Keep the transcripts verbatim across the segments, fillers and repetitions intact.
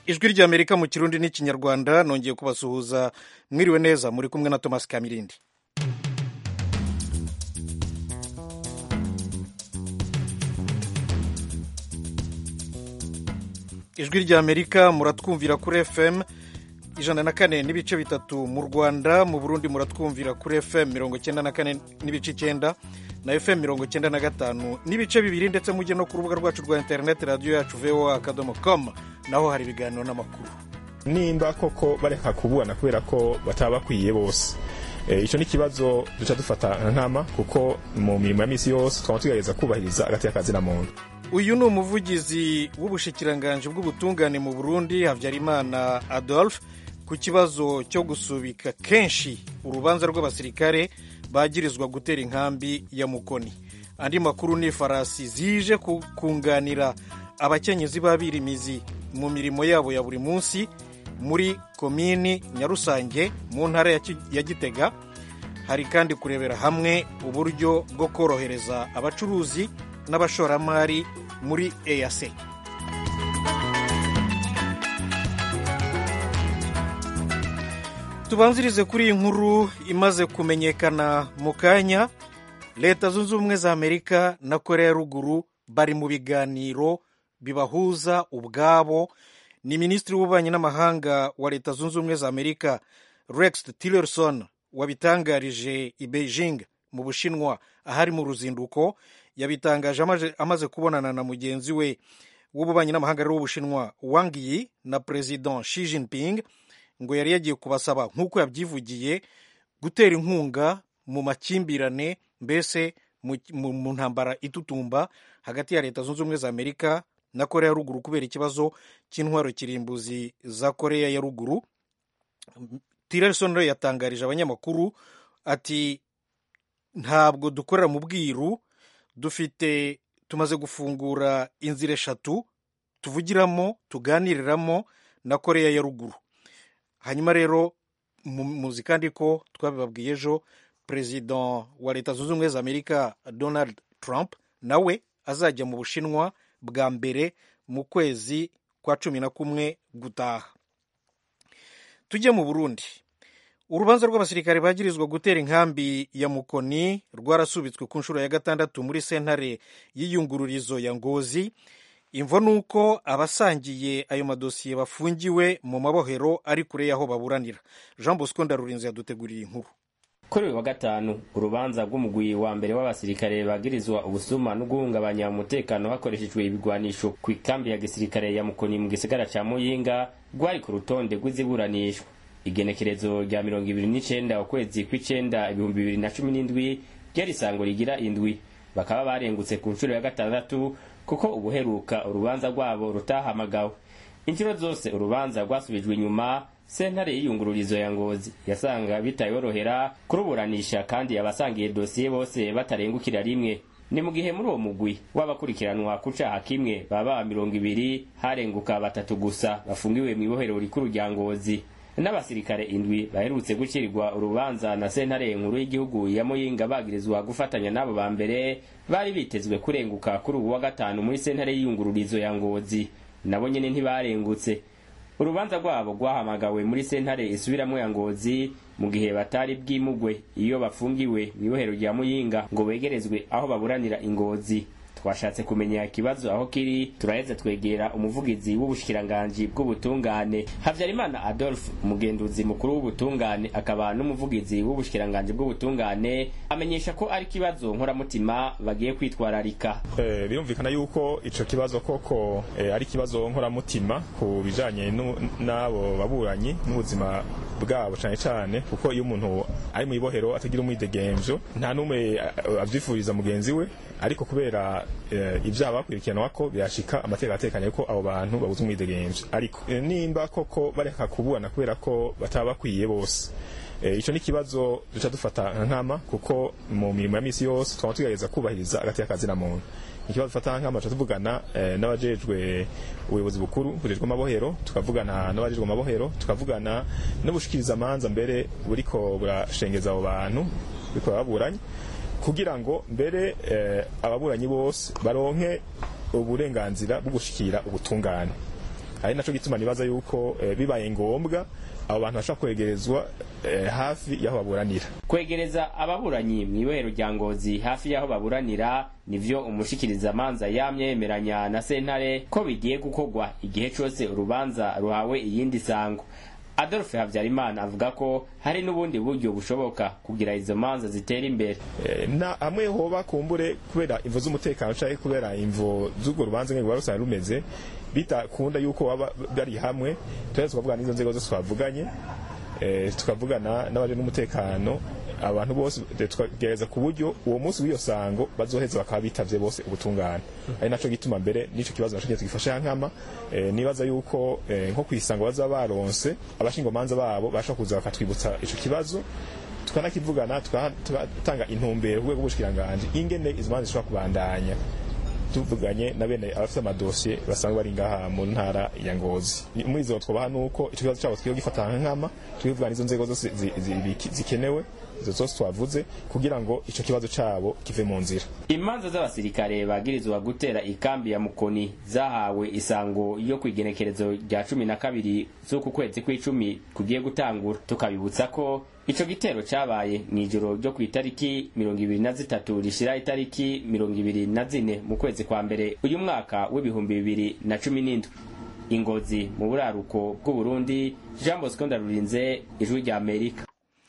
ijwi ry'Amerika mu Kirundi n'Ikinyarwanda, nongeye kubasuhuza. Mwiriwe neza, muri kumwe na Thomas Kamirindi. Ijwi ry'Amerika muratwumvira kuri F M ijana na kane n'ibice bitatu mu Rwanda, mu Burundi muratwumvira kuri F M mirongo cyenda na kane n'ibice icyenda na F M mirongo cyenda na gatanu n'ibice bibiri, ndetse mujye no ku rubuga rwacu rwa internet radio yacu v o a akadomo com, naho hari ibiganiro n'amakuru. Nimba koko bareka kubana kubera ko bataba bakwiye bose, e, ico ni kibazo duca dufata nkama, kuko mu mirimo ya misi yose twaba tugerageza kubahiriza agati y'akazi na muntu. Uyu ni umuvugizi w'ubushikiranganje bw'ubutungane mu Burundi, Havyarimana Adolphe, ku kibazo cyo gusubika kenshi urubanza rw'abasirikare bagirizwa gutera inkambi ya Mukoni. Andi makuru ni farasi zije kunganira abakenyezi b'abirimizi mu mirimo yabo ya buri munsi muri komini Nyarusange mu ntara ya Gitega. Hari kandi kurebera hamwe uburyo bwo korohereza abacuruzi n'abashoramari muri E A C. Tubanzirize kuri iyi nkuru imaze kumenyekana mu kanya. Leta Zunze Ubumwe za Amerika na Korea ya Ruguru bari mu biganiro bibahuza ubwabo. Ni Minisitiri w'Ububanyi n'Amahanga wa Leta Zunze Ubumwe za Amerika Rex Tillerson wabitangarije i Beijing mu Bushinwa ahari mu ruzinduko. Yabitangaje amaze, amaze kubonana na mugenzi we w'ububanyi n'amahanga w'Ubushinwa Wang Yi na President Xi Jinping, ngo yari yagiye kubasaba nk'uko yabyivugiye gutera inkunga mu makimbirane, mbese mu ntambara itutumba hagati ya Leta Zunze Ubumwe za Amerika na Korea ya Ruguru kubera ikibazo cy'intwaro kirimbuzi za Korea ya Ruguru. Tillerson yatangarije abanyamakuru ati ntabwo dukorera mu bwiru, dufite tumaze gufungura inzira eshatu tuvugiramo tuganiriramo na Korea ya Ruguru. Hanyuma rero muzi kandi ko twabibabwiye ejo President wa Leta Zunze Ubumwe za Amerika Donald Trump nawe azajya mu Bushinwa bwa mbere mu kwezi kwa cumi na kumwe gutaha. Tujye mu Burundi. Urubanza rw'abasirikare bagirizwa gutera inkambi ya Mukoni rwarasubitswe ku nshuro ya gatandatu muri sentare y'iyungururizo ya Ngozi. Imvo nuko abasangiye ayo madosiye bafungiwe mu mabohero ari kure yaho baburanira. Jean Bosco Ndarurinze yaduteguriye inkuru. Kuri uyu wa gatanu urubanza rw'umugwi wa mbere w'abasirikare bagirizwa ubusuma no guhungabanya umutekano hakoreshejwe ibigwanisho ku ikambi ya gisirikare ya Mukoni mu gisagara ca Muyinga rwari ku rutonde rw'iziburanishwa. Igenekerezo rya mirongo ibiri n'icenda ukwezi kw'icenda ibihumbi bibiri na cumi n'indwi ryari isango rigira indwi. Bakaba barengutse ku nshuro ya gatandatu kuko ubuheruka urubanza rwabo rutahamagawe. Inshuro zose urubanza rwasubijwe inyuma, sentare y'iyungururizo ya Ngozi yasanga bitayorohera kuruburanisha kandi abasangiye dosiye bose batarengukira rimwe. Ni mu gihe muri uwo mugwi w'abakurikiranwa ku caha kimwe baba mirongo ibiri harenguka batatu gusa bafungiwe mu ibohero rikuru rya Ngozi. N'abasirikare indwi baherutse gucirirwa urubanza na sentare nkuru y'igihugu ya Muyinga bagirizwa gufatanya nabo ba mbere bari bitezwe kurenguka kuri uwa gatanu muri sentare y'iyungururizo ya Ngozi, nabo nyene ntibarengutse. Urubanza rwabo rwahamagawe muri sentare isubiramo ya Ngozi mu gihe batari bwimugwe iyo bafungiwe mu ibohero rya Muyinga ngo begerezwe aho baburanira Ingozi. Twashatse kumenya ikibazo aho kiri, turaheze twegera umuvugizi w'ubushikiranganje bw'ubutungane Havyarimana Adolphe, umugenduzi mukuru w'ubutungane akaba n'umuvugizi w'ubushikiranganje bw'ubutungane, amenyesha ko ari kibazo nkoramutima bagiye kwitwararika. Eh birumvikana yuko ico kibazo koko eh, ari kibazo nkoramutima ku bijanye n'abo baburanyi n'ubuzima bwabo cyane cyane, kuko iyo umuntu ari mu ibohero atagira umwidegemvyo nta numwe avyifuriza mugenzi we, ariko kubera uh, ibyaha bakurikirana ko byashika amateka atekanye ko abo bantu babuze umwidegemvyo. Ariko uh, nimba koko bareka kubana kubera ko bataba bakwiye bose, uh, ico ni kibazo duca dufata nkama, kuko mu mirimo ya misi yose twaba tugerageza kubahiriza agati y'akazi na muntu. Ikibazo dufata nkama tuvugana uh, n'abajejwe ubuyobozi bukuru bujejwe amabohero, tukavugana n'abajejwe amabohero, tukavugana n'ubushikiriza amanza mbere buriko burashengeza abo bantu biko baburanye, kugira ngo mbere eh, ababuranyi bose baronke uburenganzira bwo gushikira ubutungane. ari naco gituma nibaza yuko eh, bibaye ngombwa abo bantu bashobora kwegerezwa eh, hafi y'aho baburanira. Kwegereza ababuranyi mw'ibohero rya Ngozi hafi y'aho baburanira nivyo umushikiriza manza yamye yemeranya na sentare ko bigiye gukorwa igihe cose urubanza ruhawe iyindi sango. Adolphe Havyarimana avuga ko hari n'ubundi buryo bushoboka kugira izo manza zitera imbere. E, na amwe hoba kumbure kubera imvo z'umutekano canke kubera imvo z'urwo rubanza ngego barusana rumeze bitakunda yuko baba bari hamwe twese twavuga n'izo nzego zose twavuganye eh tukavugana n'abaje n'umutekano abantu bose tukagereza ku buryo uwo munsi w'iyo sango bazoheza bakaba bitavye bose ubutungane. Ari naco gituma mbere nico kibazo nashogiye tugifasha nkama eh, nibaza yuko eh, nko kwisanga baza baronse abashingo manza babo basha kuza bakatwibutsa ico kibazo tukanakivugana tukatanga intumbero rwego gushikiranganje ingene izmanza zishobora kubandanya tuvuganye na bene abafite amadosiye basanga bari ngaha mu ntara ya Ngozi. Umwizo twobaha nuko ico kibazo cyabo twiyo gifata nkama twivugana izo nzego zose zikenewe izo zose twavuze kugira ngo ico kibazo cyabo kive mu nzira. Imanza z'abasirikare bagirizwa gutera ikambi ya Mukoni zahawe isango yo kwigenekerezo rya cumi na kabiri z'uku kwezi kw'icumi kugiye gutangura. Tukabibutsa ko ico gitero cabaye mw'ijoro ryo kw'itariki mirongo ibiri na zitatu rishira itariki mirongo ibiri na zine mu kwezi kwa mbere uyu mwaka w'ibihumbi bibiri na cumi n'indwi. Ingozi mu buraruko bw'u Burundi, Jean Bosco Ndarurinze, Ijwi rya Amerika.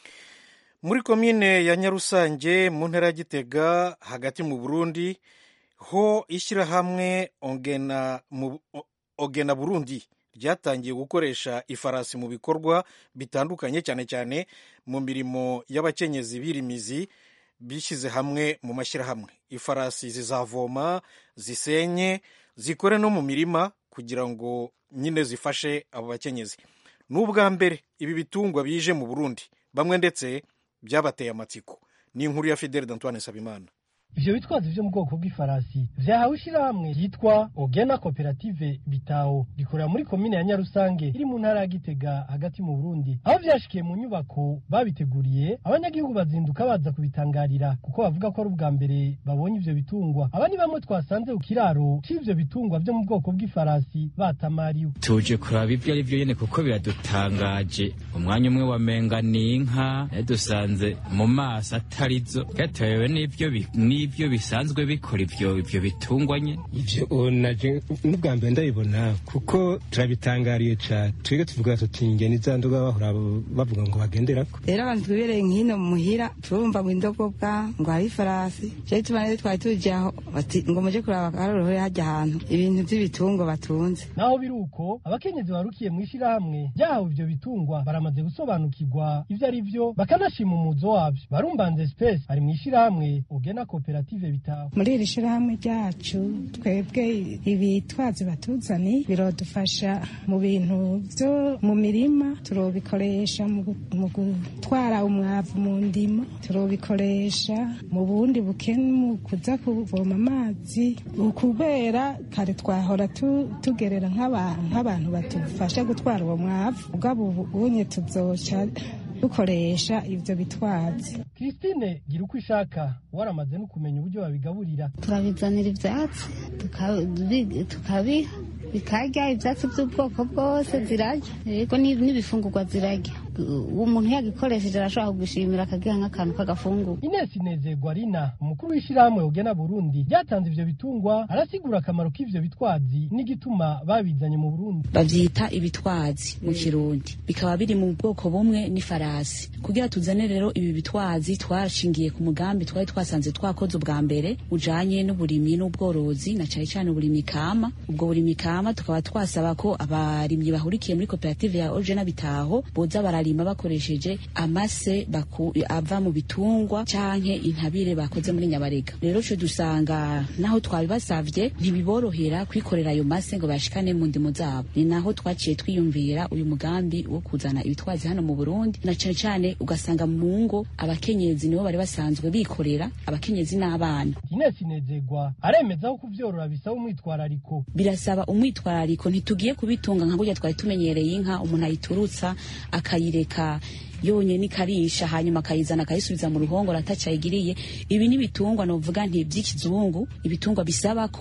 Muri komine ya Nyarusange mu ntara ya Gitega hagati mu Burundi ho ishyirahamwe Ogena mu Ogena Burundi ryatangiye gukoresha ifarasi mu bikorwa bitandukanye cyane cyane mu mirimo y'abakenyezi birimizi bishyize hamwe mu mashyirahamwe. Ifarasi zizavoma, zisenye, zikore no mu mirima kugira ngo nyine zifashe abo bakenyezi. N'ubwa mbere ibi bitungwa bije mu Burundi, bamwe ndetse byabateye amatsiko. Ni inkuru ya Fidel d'Antoine Sabimana. Ivyo bitwazi vyo mu bwoko bw'ifarasi vyahawe ishirahamwe yitwa Ogena Cooperative Bitaho rikorera muri komine ya Nyarusange iri mu ntara ya Gitega hagati mu Burundi. Aho vyashikiye mu nyubako babiteguriye, abanyagihugu bazinduka baza kubitangarira kuko bavuga ko ari ubwa mbere babonye ivyo bitungwa. Abani bamwe twasanze ku kiraro c'ivyo bitungwa vyo mu bwoko bw'ifarasi batamariwe. Tuje kuraba ivyo ari vyo nyene kuko biradutangaje. Umwanya umwe wamenga ni inka yadusanze mu maso atarizo gatewe n'ivyo ni ibyo bisanzwe bikora ivyo ivyo bitungwanye ivyo naje n'ubwa mbere ndabibona kuko turabitangariye cyane twige tuvuga tuti ingeni zanduga bahora bavuga ngo bagenderako rero abantu twibereye nkino muhira turumva mu indogobwa ngo hari farasi je tubane twari tujaho bati ngo muje kuraba arorohe hajya ahantu ibintu by'ibitungwa batunze. Naho biruko abakenyezi barukiye mu ishirahamwe ryaho ivyo bitungwa baramaze gusobanukirwa ivyo ari vyo bakanashima umuzo wavyo. Barumbanze Space ari mu ishirahamwe Ogena Cooperative Bitaho. Muri iri shirahamwe ryacu twebwe ibitwazi batuzani birodufasha mu bintu byo mu mirima, turobikoresha mu gutwara umwavu mu ndimo, turobikoresha mu bundi bukene mu kuza kuvoma amazi, ukubera kare twahora tugerera nk'abantu batufasha gutwara uwo mwavu ugabo ubunye tuzoca dukoresha ivyo bitwazi. Christine Giruko ishaka waramaze no kumenya uburyo babigaburira. Turabizanira ivyatsi tukabiha bikarya ivyatsi by'ubwoko bwose zirarya, yego n'ibifungurwa zirarya. Umuntu yagikoresheje arashobora kugishimira akagiha nk'akantu k'agafungu. Ines Inezerwa Rina umukuru w'ishirahamwe Ogena Burundi ryatanze ivyo bitungwa arasigura akamaro k'ivyo bitwazi n'igituma babizanye mu Burundi. Bavyita ibitwazi mu Kirundi, bikaba biri mu bwoko bumwe n'ifarasi. Kugira tuzane rero ibi bitwazi twashingiye ku mugambi twari twasanze twakoze ubwa mbere ujanye n'uburimyi n'ubworozi na cyane cyane uburimyi kama. Ubwo burimyi kama tukaba twasaba ko abarimyi bahurikiye muri koperative ya Ogena Bitaho boza bara barima bakoresheje amase baku, ava mu bitungwa canke intabire bakoze muri Nyabarega. Rero cyo dusanga naho twabibasavye ntibiborohera kwikorera ayo mase ngo bashikane mu ndimo zabo. Ni naho twaciye twiyumvira uyu mugambi wo kuzana ibitwazi hano mu Burundi, na cyane cyane ugasanga mu ngo abakenyezi nibo bari basanzwe bikorera, abakenyezi n'abana. Ines Inezerwa aremeza ko kuvyorora bisaba umwitwarariko. Birasaba umwitwarariko, ntitugiye kubitunga nka burya twari tumenyereye inka umuntu ayiturutsa akayi reka yonye nikarisha hanyuma akayizana akayisubiza mu ruhongora atacayigiriye. Ibi ni bitungwa novuga nti by'ikizungu, ibitungwa bisaba ko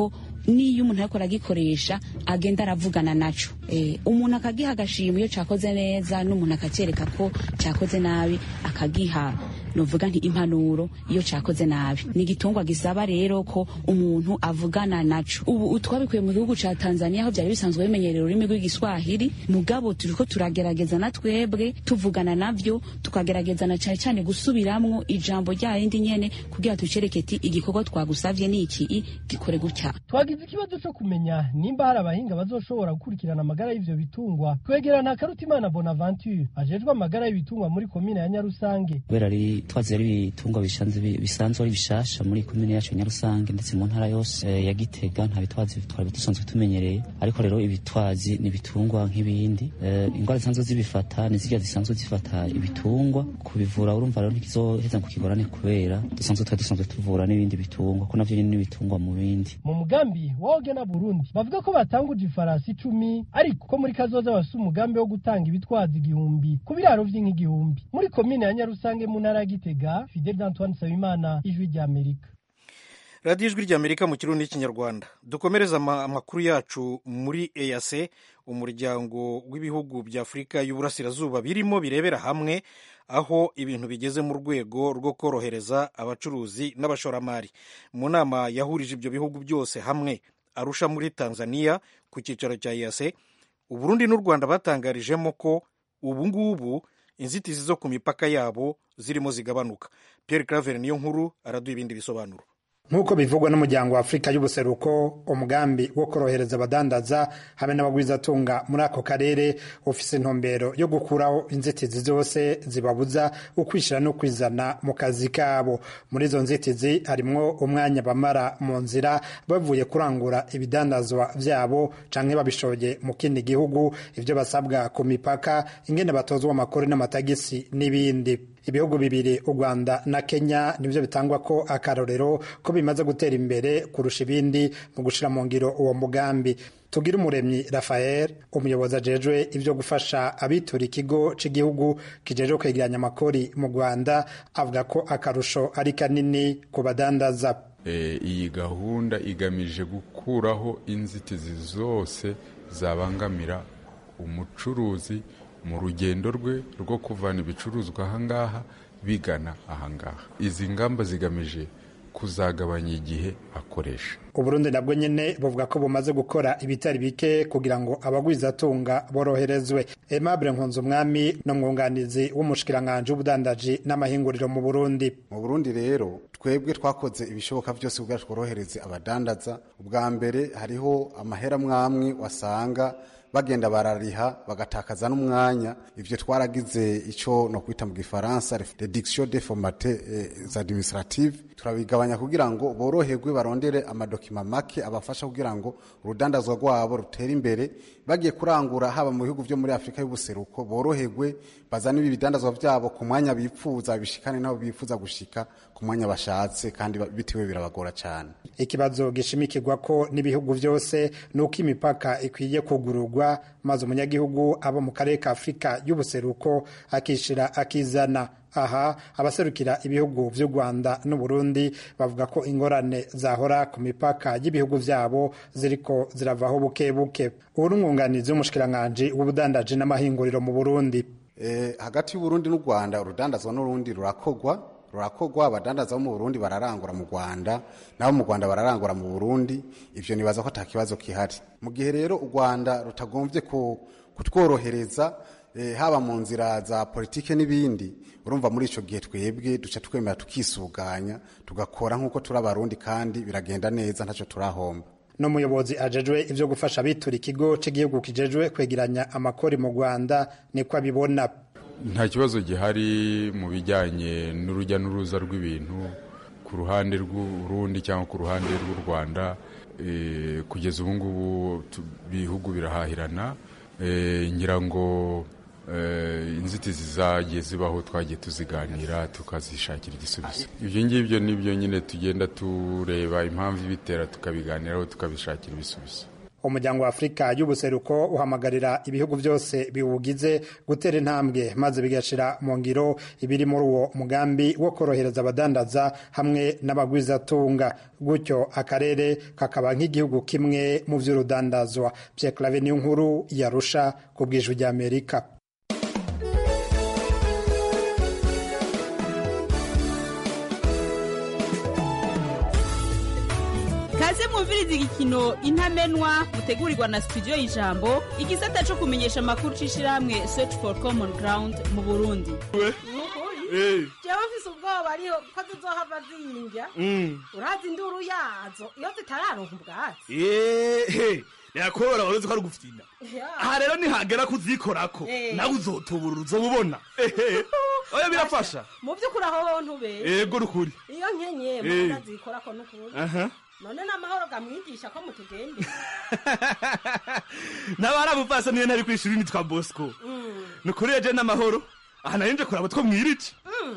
n'iyo umuntu ariko aragikoresha agenda aravugana naco e, umuntu akagiha agashima iyo cakoze neza n'umuntu akacereka ko cakoze nabi akagiha novuga nti impanuro iyo cakoze nabi ni igitungwa gisaba rero ko umuntu avugana naco ubu utwabikuye mu gihugu ca Tanzania aho byari bisanzwe bimenyerera ururimi rw'igiswahili mugabo turiko turagerageza na twebwe tuvugana navyo tukagerageza na cyane cyane gusubiramwo ijambo rya rindi nyene kugira tucereketi igikorwa twagusavye ni iki gikore gutya. Twagize ikibazo cyo kumenya nimba hari abahinga bazoshobora gukurikirana amagara y'ivyo bitungwa twegerana Karutimana Bonaventure ajejwe amagara y'ibitungwa muri komine ya Nyarusange. Berari twazi ari ibitungwa bisanzwe bisanzwe ari bishasha muri komine yacu Nyarusange ndetse mu ntara yose e, ya Gitega nta bitwazi bitwara dusanzwe tumenyereye ariko rero ibitwazi ni bitungwa nk'ibindi e, ingwara zisanzwe zibifata ni zirya zisanzwe zifata ibitungwa kubivura urumva rero ntikizoheza kukigorane kubera dusanzwe twa dusanzwe tuvura n'ibindi bitungwa ko navyo ni bitungwa mu bindi. Mu mugambi woge na Burundi bavuga ko batanguje ifarasi icumi ariko ko muri kazoza bafite umugambi wo gutanga ibitwazi igihumbi ku biraro vy'ingigihumbi muri komine ya Nyarusange mu ntara ya Gitega. Fidel Antoine Sabimana, Ijwi ry'Amerika. Radio Ijwi ry'Amerika mu Kirundi n'Ikinyarwanda. Dukomereza amakuru yacu muri E A C, umuryango w'ibihugu bya Afurika y'Uburasirazuba birimo birebera hamwe aho ibintu bigeze mu rwego rwo korohereza abacuruzi n'abashoramari. Mu nama yahurije ibyo bihugu byose hamwe Arusha muri Tanzania ku cyicaro cya E A C, Uburundi n'u Rwanda batangarijemo ko ubu ngubu inzitizi zo ku mipaka yabo zirimo zigabanuka. Pierre Claver niyo nkuru araduha ibindi bisobanuro. Nkuko bivugwa n'umuryango wa Afrika y'Ubuseruko, umugambi wo korohereza abadandaza hamwe n'abagwizatunga muri ako karere ufise intumbero yo gukuraho inzitizi zose zibabuza ukwishira no kwizana mu kazi kabo. Muri izo nzitizi harimwo umwanya bamara mu nzira bavuye kurangura ibidandazwa vyabo canke babishoye mu kindi gihugu, ivyo basabwa ku mipaka, ingene batozwa amakori n'amatagisi n'ibindi. Ibihugu bibiri u Rwanda na Kenya nivyo bitangwa ko akarorero ko bimaze gutera imbere kurusha ibindi mu gushira mu ngiro uwo mugambi. Tugira umuremyi Raphael, umuyobozi ajejwe ivyo gufasha abitura ikigo c'igihugu kijejwe kwegeranya amakori mu Rwanda, avuga ko akarusho ari kanini ku badandaza. E, iyi gahunda igamije gukuraho inzitizi zose zabangamira umucuruzi mu rugendo rwe rwo kuvana ibicuruzwa ahangaha bigana ahangaha. Izi ngamba zigamije kuzagabanya igihe akoresha. Uburundi nabwo nyene buvuga ko bumaze gukora ibitari bike kugira ngo abagwizatunga boroherezwe. Aimable Nkunzumwami no mwunganizi w'umushikiranganje w'ubudandaji n'amahinguriro mu Burundi. Mu Burundi rero twebwe twakoze ibishoboka byose kugira tworohereze abadandaza. Ubwa mbere hariho amahera mwamwe wasanga bagenda barariha bagatakaza n'umwanya. Ivyo twaragize ico no kwita mu gifaransa reduction des formalités eh, administratives, turabigabanya kugira ngo boroherwe barondere amadokima make abafasha kugira ngo urudandazwa rwabo rutere imbere. Bagiye kurangura haba mu bihugu byo muri Afrika y'Ubuseruko boroherwe bazana ibi bidandazwa byabo ku mwanya bipfuza, bishikane nabo bipfuza gushika ku mwanya bashatse kandi bitiwe birabagora cyane. Ikibazo gishimikirwa ko n'ibihugu byose nuko imipaka ikwiye kugururwa maze umunyagihugu abo mu karere ka Afrika y'Ubuseruko akishira akizana. Aha abaserukira ibihugu vy'u Rwanda n'u Burundi bavuga ko ingorane zahora ku mipaka y'ibihugu vyabo ziriko ziravaho buke buke. Uri umwunganizi w'umushikiranganje w'ubudandaji n'amahinguriro mu Burundi. Eh, hagati y'u Burundi n'u Rwanda urudandazwa n'urundi rurakogwa rurakogwa abadandaza mu Burundi bararangura mu Rwanda nabo mu Rwanda bararangura mu Burundi. Ivyo nibaza ko atakibazo kihari. Mu gihe rero u Rwanda rutagomvye ko kutworohereza eh, haba mu nzira za politike n'ibindi, urumva muri ico gihe twebwe duca twemera tukisuganya tugakora nkuko turi abarundi kandi biragenda neza ntaco turahomba. No muyobozi ajejwe ivyo gufasha abitura ikigo c'igihugu kijejwe kwegeranya amakori mu Rwanda niko abibona. Nta kibazo gihari mu bijyanye n'urujya n'uruza rw'ibintu ku ruhande rw'Urundi cyangwa ku ruhande rw'u Rwanda. E, kugeza ubu ngubu bihugu birahahirana. E, ngira ngo e, inzitizi zagiye zibaho twagiye tuziganira tukazishakira igisubizo. Ibyo ngibyo nibyo nyine tugenda tureba impamvu ibitera tukabiganiraho tukabishakira ibisubizo. umuryango wa Afrika y'ubuseruko uhamagarira ibihugu byose biwugize gutera intambwe maze bigashira mu ngiro ibiri muri uwo mugambi wo korohereza abadandaza hamwe n'abagwizatunga gutyo akarere kakaba nk'igihugu kimwe mu vy'urudandazwa. Pierre Claver Niyonkuru yarusha ku bw'ijwi rya Amerika. Kaze mwumviriza igikino Intamenwa mutegurirwa na studio y'Ijambo igisata cyo kumenyesha amakuru cishirahamwe Search for Common Ground mu Burundi. Eh. Jewe mfise ubwoba ariho ko tuzohava ziyinja. Mm. Urazi induru yazo iyo zitararonka ubwatsi. Eh. Yakora waruzi ko ari gufina. Aha rero nihagera kuzikorako nawe uzotubura uzobubona. Eh. Oya birafasha. Mu byukuri aho ntube. Ego rukuri. Iyo nkenye mu ndazikorako n'ukuri. Aha. None namahoro gamwigisha ko mutugende. Nabarabufasa niyo ntari kwishura imitwa Bosco. Nukuri eje namahoro. Aha narinje kuraba two mwirice.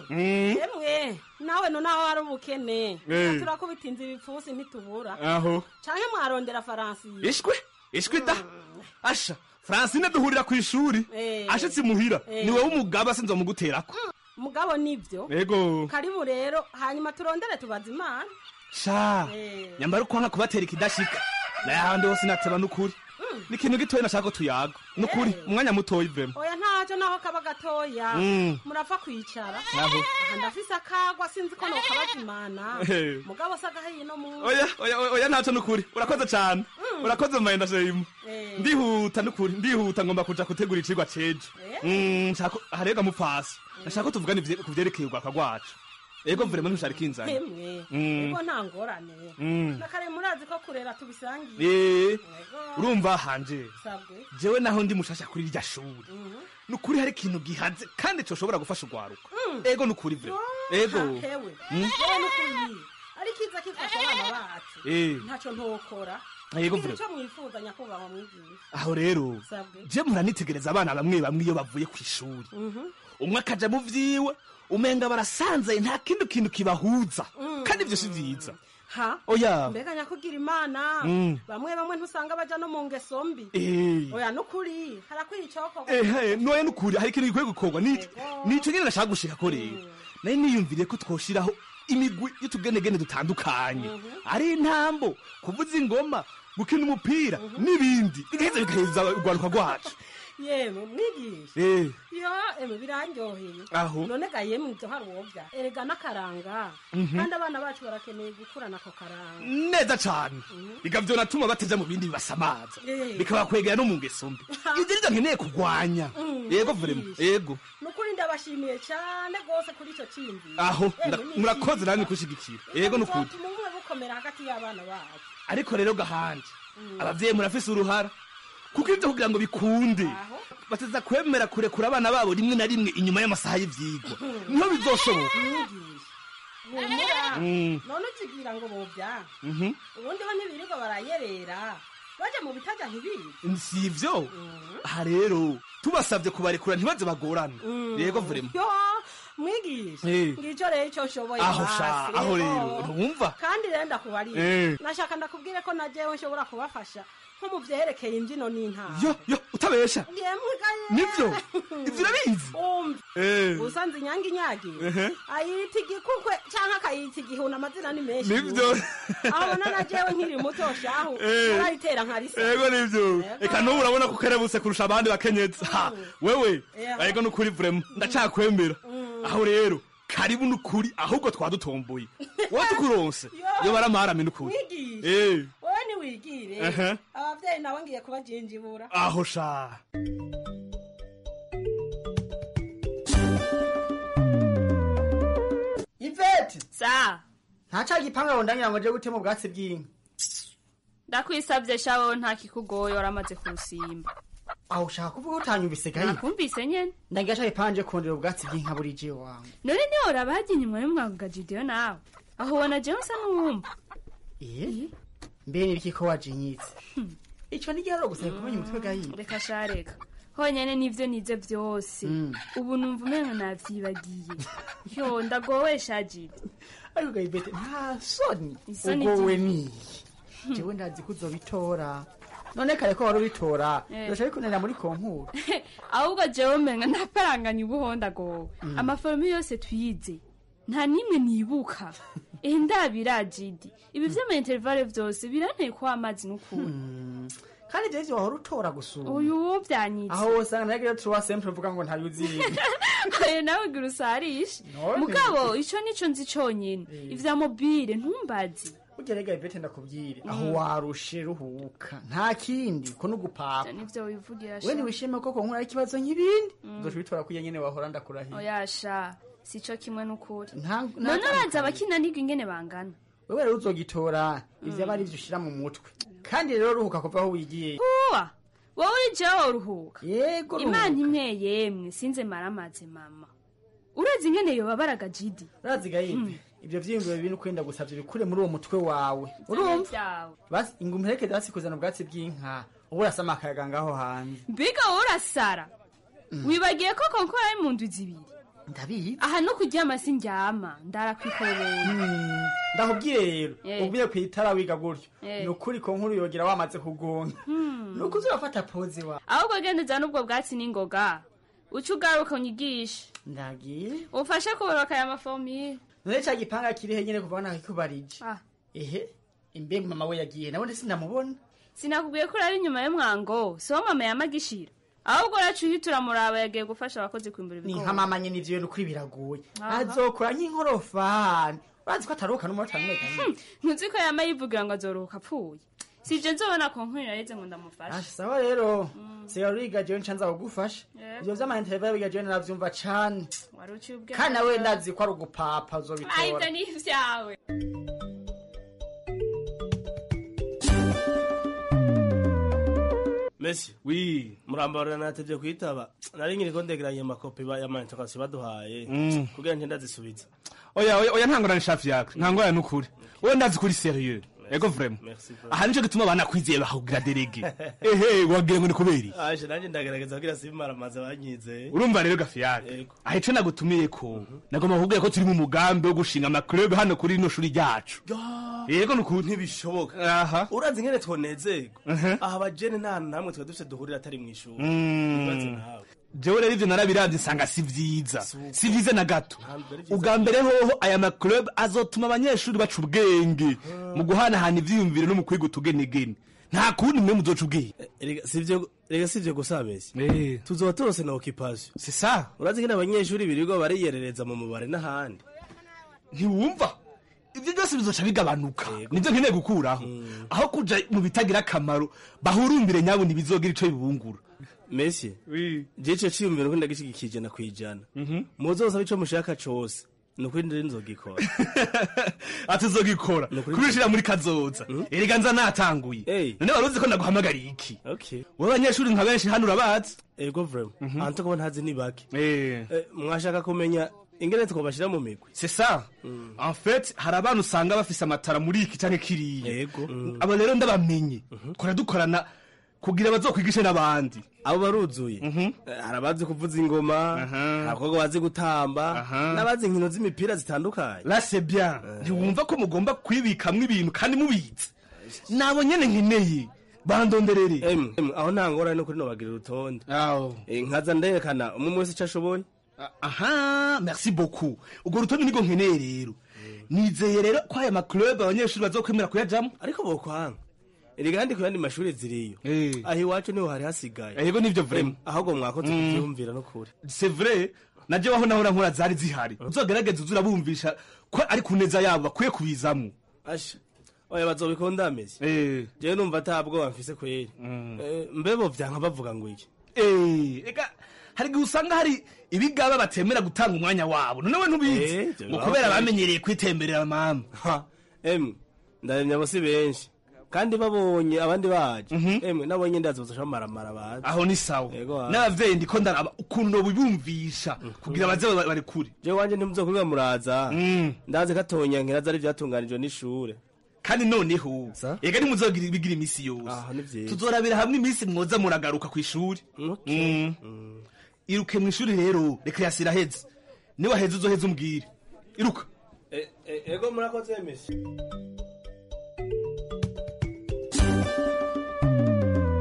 Emwe nawe no naho hari ubukene. Turakubitinze ibipfusi ntitubura. Aho. Canke mwarondera Faransi. Ishwe? Ishwe da. Asha, Francine duhurira ku ishuri. Ashitse muhira. Ni wowe umugaba sinzo muguterako. Mugabo nivyo. Ego. Karibu rero hanyuma turondere tubaza Imana. Sha. Nyambara uko kubatera ikidashika. Na yahandi hose nateba nukuri. Ni kintu gitoye nashaka tuyaga. Nukuri umwanya mutoyi vema. Oya ntajo naho kaba gatoya. Murapfa kwicara. Naho. Ndafise akagwa sinzi ko no kabaza Imana. Mugabo sagahiye no mu. Oya oya oya ntajo nukuri. Urakoze cyane. Urakoze mayenda shemu. Ndihuta nukuri. Ndihuta ngomba kuja gutegura icigwa ceje. Mm nshaka harega mupfasi. Nashaka tuvugana kuvyerekeye ugwaka gwacu. Ego vrema ntushari kinzanye. Emwe. Ego ntangorane. Nakare murazi ko kurera tubisangiye. Eh. Urumva hanje. Sabwe. Jewe naho ndi mushasha kuri rya shuri. Nukuri hari kintu gihaze kandi coshobora gufasha ugwaruka. Ego nukuri vrema. Ego. Hewe. Jewe nukuri. Ari kiza kifasha abana bacu. Eh. Ntaco ntokora. Ego vrema. Ico mwifuza nyakubahwa mwigisha. Aho rero. Je muranitegereza abana bamwe bamwe iyo bavuye ku ishuri. Umwe akaja mu vyiwe. Umenga barasanze nta kintu kintu kibahuza kandi ivyo si vyiza. Ha? Oya. Mbega nyakugira Imana. Bamwe bamwe ntusanga baja no mu ngeso mbi. Oya nukuri harakwiye icoko. Eh noye nukuri hari kintu gikwiye gukorwa nico. Nico nyene nashaka gushika ko rero. Naye niyumvire ko twoshiraho imigwi y'utugenegene dutandukanye. Ari intambo, kuvuza ingoma, gukina umupira n'ibindi. Bigaheza bigaheza ugwaruka gwacu. Yemwe mwigisha. Eh. Yo eme biranyoheye. Aho. None ga yemwe ivyo hari wovya. Erega nakaranga. Kandi abana bacu barakeneye gukurana ko karanga. Neza cyane. Bigavyo natuma bateja mu bindi bibasamaza. Bikabakwegera no mu ngeso mbi. Ivyo ryo nkeneye kugwanya. Yego vrema. Yego. Nukuri ndabashimiye cyane gose kuri ico cimbi. Aho murakoze nani kushigikira. Yego nukuri. Tumwe bukomera hagati y'abana bacu. Ariko rero gahanje. Abavyeyi murafise uruhara. Kuko ivyo kugira ngo bikunde bateza kwemera kurekura abana babo rimwe na rimwe inyuma y'amasaha y'ivyigwa niho bizoshoboka. Humura none ukigira ngo bovya ubundi bo ntibirigo barayerera baje mu bitaja ntibizi sivyo. Aha rero tubasavye kubarekura ntibaze bagorana. Yego vrema. Mwigisha ngico rero ico nshoboye aho sha aho rero urumva kandi rero ndakubariye nashaka ndakubwire ko najewe nshobora kubafasha nko mu vyerekeye imbyino n'intara. Yo yo utabesha. Nivyo ivyo urabizi. Eh usanze inyange inyagiye ayita igikukwe canka akayita igihuna amazina ni menshi. Nivyo abona najewe nkiri muto shaho narayitera nkarisa. Ego nivyo eka no urabona ko kerebuse kurusha abandi bakenyetsa wewe. Ego nukuri vrema ndacakwemera. Aho rero karibu nukuri ahubwo twadutomboye watukuronse yo baramarame nukuri. Eh wewe ni wigire abavyeyi nawe ngiye kubajinjibura. Aho sha Ivete sa ntaca gipanga wondangira ngo je gutema ubwatsi bw'inka. Ndakwisavye shawo nta kikugoye waramaze kunsimba. Aho ushaka kuvuga utanyumvise gayi. Nakumvise nyene. Ndagasha ipanje kondera ubwatsi bw'inka buri je wangu. None ni ora bagiye nyuma y'umwanga Gideon nawe. Aho wana je nsa n'umwumva. Eh? Mbe ni biki ko wajinyitse? Ico ni gero gusa kumenya umutwe gayi. Reka shareka. Honyene nivyo nize vyose. Ubu numva umenga navyibagiye. Yo ndagowesha Gide. Ariko gayi bete nta soni. Ugowe ni. Jewe ndazi kuzobitora. none kare ko wari ubitora Eh. urashaka bikunanira muri konkuru ahubwo jewe umenga ndaparanganya ubuhonda gowe amaforomo yose twize nta nimwe nibuka ehe ndabirajidi ibi vy'amaintervale vyose biranteye ko amazi n'ukuri kandi ivyo vyo wahora utora gusura uyu wo vyanyitse aho wosanga nagira tuwa sempre uvuga ngo ntayuziye ayo nawe gira usarishe None. mugabo ico nico nzi conyene ivya mobile ntumbazi ugerega ibete ndakubwire Mm. aho warushe ruhuka nta kindi ko nugupapa nivyo wivugira we ntiwishime koko nkura ikibazo nk'ibindi uzobitora kuye nyene wahora ndakurahiye oyasha sico kimwe n'ukuri nta- none nta- urazi abakina nigwa ingene bangana wewe rero uzogitora ivyo aba ari vyo ushira mu mutwe kandi rero ruhuka kuva aho wigiye kuwa wowe uri jewe uruhuka yego imana imwe yemwe sinze maramaze mama urazi ingene yobabaraga jidi urazi gayimbe ivyo vyiyumviro bibi nukwenda gusavye bikure muri uwo mutwe wawe urumva basi ingumpereke dasi kuzana ubwatsi bw'inka ubu urasama akayaga ngaho hanze mbega wowe urasara wibagiye ko konkora ari mu ndwi zibiri ndabizi aha no kuryama sindyama ndarakwikoreye ndakubwiye rero Eh. uvuye kwitara wiga gutyo Eh. ni ukuri ko nkuru yogera wamaze kugonga ni uko uzurafata pozi wawe ahubwo gendeza n'ubwo bwatsi n'ingoga uca ugaruka unyigishe ndagiye ufashe kuboroka aya mafomire none ca gipanga kiri he nyene kuva nakikubarije Ah. ehe imbe mama we yagiye nabone sindamubona sinakubwiye ko urari inyuma y'umwango si wo mama yamagishira ahubwo uraca uhita uramuraba yagiye gufasha abakozi kwimbura ni ibigori nka mama nyene ivyo nukuri biragoye Aha. azokora nk'inkorofani urazi ko ataruhuka n'umunota n'umwe kamwe ntuzi ko yama yivugira ngo azoruhuka apfuye sije nzobona ko nkuru yareze ngo ndamufashe Asha sawa rero siga uriga jewe ncanza kugufasha Yego. ivyo vy'amaintervale biga jewe naravyumva cane wari uciye ubwenge kandi nawe ndazi ko ari ugupapa Ah, uzobitora ivyo ni ivyawe Messi oui murambara natevye kwitaba nari nkiri ko ndegeranya amakopi ba ya mantakasi baduhaye Mm. kugira nje ndazisubiza oya oya oya ntangorane shafi yakwe ntangorane n'ukuri wowe ndazi kuri serieux ego vraiment Merci vraiment. aha nico gituma banakwizeye bakugira derege ehe wagira ngo ni kubera aje nanje ndagerageza kugira simara maze banyize urumva rero gafi yake aha ico nagutumiye ko nagomba kukubwira ko turi mu mugambi wo gushinga amaklub hano kuri ino shuri ryacu yego nukuntu ntibishoboka aha urazi ngene twonezerwa aha abajene nta hantu namwe twe dufite duhurira atari mu ishuri Mm. Ibaze nawe jewe rero ivyo narabiravye nsanga si vyiza si vyiza na gato ubwa mbere hoho aya maklub azotuma abanyeshuri baca ubwenge mu guhanahana ivyiyumviro no mu kwiga utugenegene nta kundi mwe muzoca ubwenge Erega sivyo rega sivyo gusa Messi Eh. tuzoba turose na occupation c'est ça urazi ngene abanyeshuri birirwa bariyerereza mu mubare n'ahandi ntiwumva ivyo byose bizoca bigabanuka nivyo nkeneye gukuraho aho kuja mu bitagira akamaro bahurumbire nyabo ntibizogira ico bibungura Messi je ico ciyumviro ko ndagishigikije na kwijana muzoza ico mushaka cose nukuri ndiri nzogikora atuzogikora kubishira muri kazoza erega nza natanguye none waruzi ko ndaguhamagariye iki okay wowe abanyeshuri nka benshi hano urabazi ego vraiment anto ko ntazi ni bake eh Eh, mwashaka kumenya ingene twobashira mu migwi c'est ça en fait hari abantu usanga bafise amatara muri iki canke kiriya yego abo rero ndabamenye kora dukorana kugira bazokwigishe n'abandi abo baruzuye Eh, hari abazi kuvuza ingoma hari abakobwa bazi gutamba n'abazi inkino z'imipira zitandukanye là c'est bien ntiwumva ko mugomba kwibikamwo ibintu kandi mubitse nabo nyene nkeneye bandonderere Em, em, aho nta ngorane no kuri no bagira urutonde Eh, nkaza nderekana umwe wese ico ashoboye aha merci beaucoup ubwo rutonde niko nkeneye rero nizeye rero ko aya maklub abanyeshuri bazokwemera kuyajamo ariko bokwanga erega handi ku yandi mashuri ziriyo aho iwacu niho hari hasigaye yego nivyo vraiment ahubwo mwakoze Mm. kuvyumvira no kuri c'est vrai naje waho nahora nkora zari zihari uzogerageza uzura bumvisha ko ari ku neza yabo bakwiye kubizamo asha oya bazobikunda ameze eh jewe numva atabwoba mfise kweri Eh, mbebo vyanka bavuga ngo iki eh ega hari igihe usanga hari ibigaba batemera gutanga umwanya wabo none we ntubizi Eh, ivyo ngo bibaho kubera kweri. bamenyereye kwitemberera mama emwe ndaremye abo si benshi kandi babonye abandi baje emwe nabonye ndazoza maramara baje aho ni sawa Yego, ah. n'abavyeyi ndiko ndaraba ukuntu bibumvisha kugira baze ba- bari kuri jewe wanje ntimuzokurwa muraza ndazi gatonya nkiraza ari vyatunganijwe n'ishure kandi noneho ega ntimuzogira bigira imisi yose ni vyiza. tuzorabira hamwe imisi mwoza muragaruka ku ishuri Okay. Mm. iruke mu ishuri rero reka yasira heze niba heze uzoheze umbwire iruka Eh, eh, ego murakoze Messi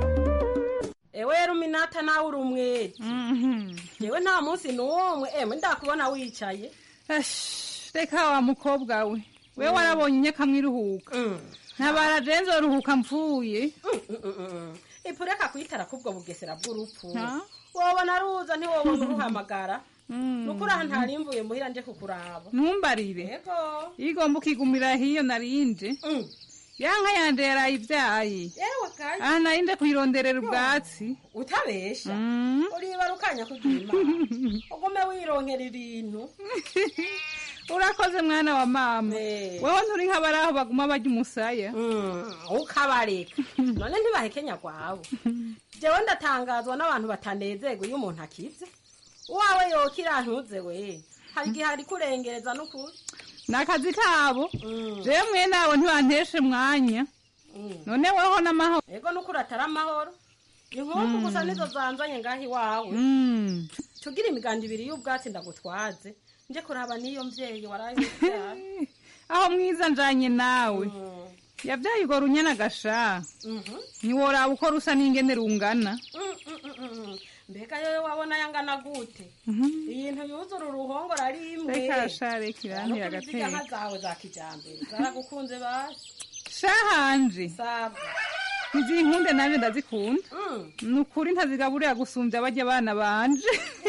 data nawe uri umwere yewe nta munsi n'umwe emwe ndakubona wicaye reka wa mukobwa we we warabonye inyekamwe iruhuka ntabara jenzo ruhuka mvuye ipureka kwitara kubwo bugesera bw'urupfu wabona ruza ntiwobona uruhamagara nukuri aha ntarimvuye muhira nje kukuraba ntumbarire igomba ukigumira hiyo narinje yanka yanje yarayivyaye yewe kanje aha narinde kuyironderera ubwatsi utabesha uribarukanya kugira ugume wironkera ibintu urakoze mwana wa mama wewe nturi nk'abaraho baguma barya umusaya ukabareka none ntibahekenya kwabo jewe ndatangazwa n'abantu batanezerwa iyo umuntu akize uwawe yokira ntuze we hari igihe ari kurengereza n'ukuri nakazi kabo jewe mwene abo ntibanteshe mwanya none weho n'amahoro ego n'ukuri atari amahoro inkumbu gusa nizo zanzanye ngaho iwawe tugira imiganda ibiri y'ubwatsi ndagutwaze nje kuraba niyo mvyeyi waraye aho mwiza njanye nawe yavyaye ugo runyana gasha ntiworaba uko rusa n'ingene rungana mbega yoyo wabona yangana gute ibintu yuzura uruhongora ari imwe reka sha reka irantira agateka inka zawe za kijambere zaragukunze basi sha hanje izi nkunde nanje ndazikunda nukuri ntazigaburira gusumbya barya abana banje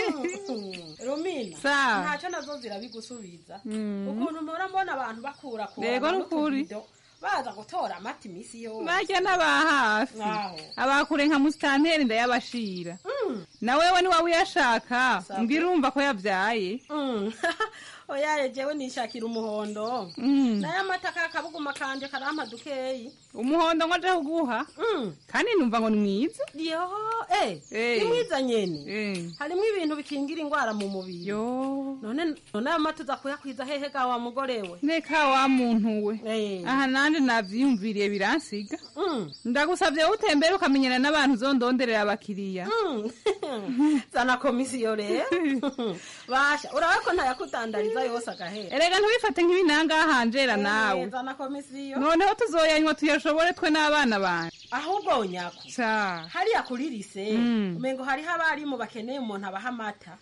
Romina ntacyo nazo zirabigusubiza ukuntu mpora mbona abantu bakura ku yego nukuri baza gutora amata imisi yose barya n'abahafi abakure nka musitanteri ndayabashira na wewe ni wawe uyashaka mbwira urumva ko yavyaye oya jewe nishakira umuhondo nayo amata kakabuguma kanje karampa dukeyi umuhondo ngo aje kuguha kandi numva ngo ni mwiza yo eh ni mwiza nyene harimo ibintu bikingira ingwara mu mubiri yo none none ayo mata uza kuyakwiza hehe ga wa mugore we neka wa muntu we aha nanje navyiyumviriye biransiga ndagusavye utembere ukamenyana n'abantu uzondonderera abakiriya zana komisiyo rero basha urabe ko ntayakutandariza yose agahera erega ntubifate nk'ibinanga hanjera nawe zana komisiyo noneho tuzoyanywa tuyashobore twe n'abana banje ahubwo nyako hariya kuri lise umengo hariho abarimu bakeneye umuntu abaha amata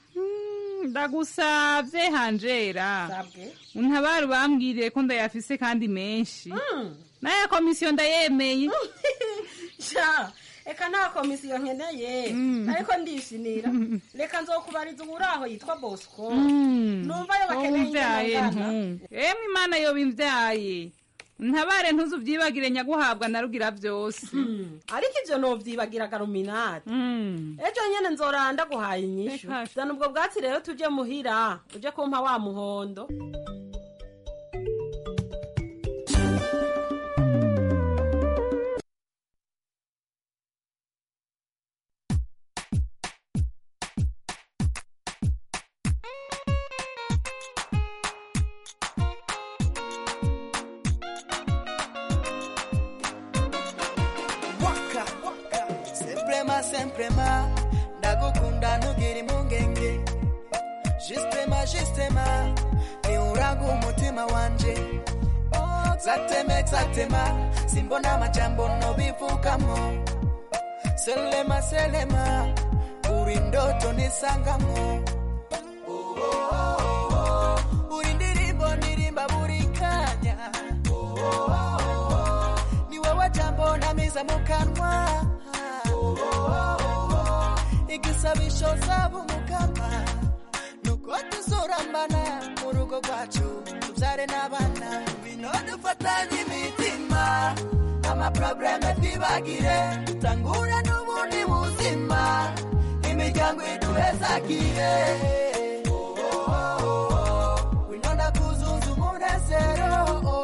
ndagusavye hanjera untabara bambwiriye ko ndayafise kandi menshi naya komisiyo ndayemeye sha eka nta komisiyo nkeneye ariko ndishinira reka nzokubariza uburaho yitwa Bosco numva yo bakeneye ingana emwe imana yo bimvyaye ntabare ntuzu vyibagire nyaguhabwa narugira vyose ariko ivyo no vyibagira garuminati ejo nyene nzoranda guhaye inyishu zana ubwo bwatsi rero tuje muhira uje kumpa wa muhondo sempre ma ndagukunda ntugira impungenge justema justema ni uraga umutima wanje zateme zatema simbona amajambo nobivugamo selema selema uri ndoto nisangamo uri ndirimbo ndirimba buri kanya ni wewe jambo namiza mu kanwa igisabisho zabo mukama nuko tuzorambana mu rugo rwacu tubyare n'abana bino dufatanye imitima amaprobleme twibagire dutangura n'ubundi buzima imiryango iduhezagire winonda kuzuza umunezero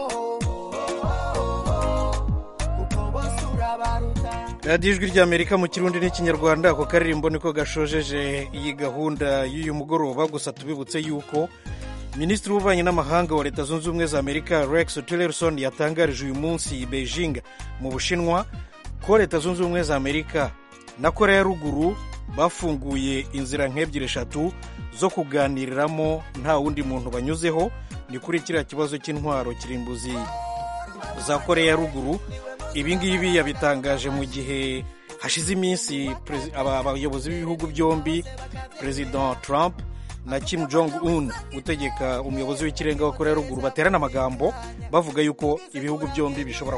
kuko bose urabaruta radiyo ijwi ry'amerika mu kirundi n'ikinyarwanda ako karirimbo niko gashojeje iyi gahunda y'uyu mugoroba gusa tubibutse yuko minisitiri w'ububanyi n'amahanga wa leta zunze ubumwe za amerika rex tillerson yatangarije uyu munsi i beijing mu bushinwa ko leta zunze ubumwe za amerika na korea ya ruguru bafunguye inzira nk'ebyiri eshatu zo kuganiriramo nta wundi muntu banyuzeho ni kuri kiriya kibazo cy'intwaro kirimbuzi za korea ya ruguru ibi ngibi yabitangaje mu gihe hashize iminsi abayobozi b'ibihugu byombi perezida Trump na Kim Jong Un utegeka umuyobozi w'ikirenga wa Korea ya ruguru baterana amagambo bavuga yuko ibihugu byombi bishobora